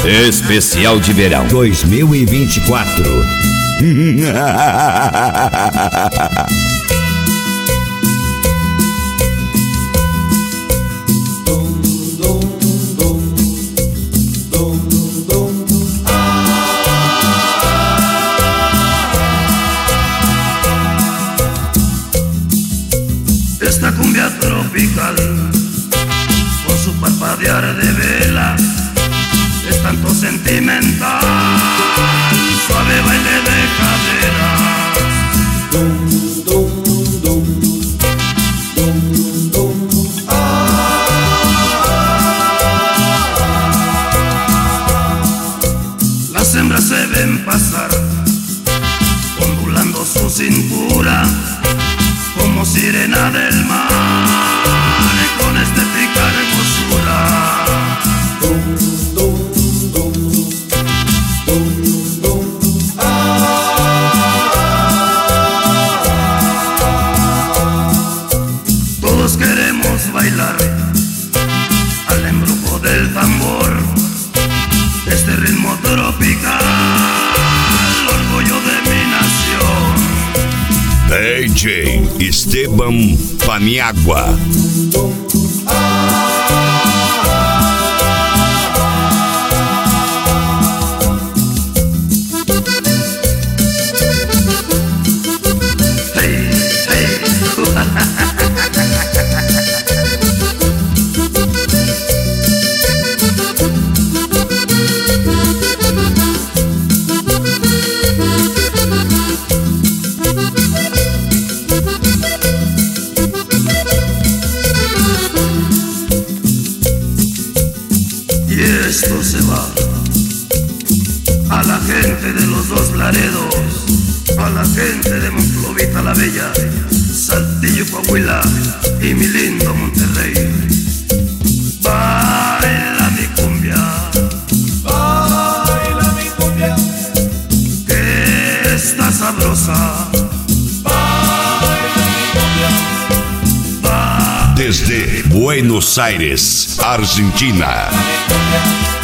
Especial de verão 2024. Esta cumbia tropical, con su parpadear de vela, es tanto sentimental, suave baile de caderas. Dum, dum, dum, dum, dum, Las hembras se ven pasar, ondulando su cintura, como sirena del mar, con estética hermosura. Dum, dum, dum, dum, dum, Todos queremos bailar al embrujo del tambor, este ritmo tropical, orgullo de mi nación. DJ Esteban Paniagua. Hey, hey. Y esto se va a la gente de los Dos Laredos, a la gente de Monclovita la Bella, Saltillo, Coahuila y mi lindo Monterrey. Baila mi cumbia, que está sabrosa. Desde Buenos Aires, Argentina.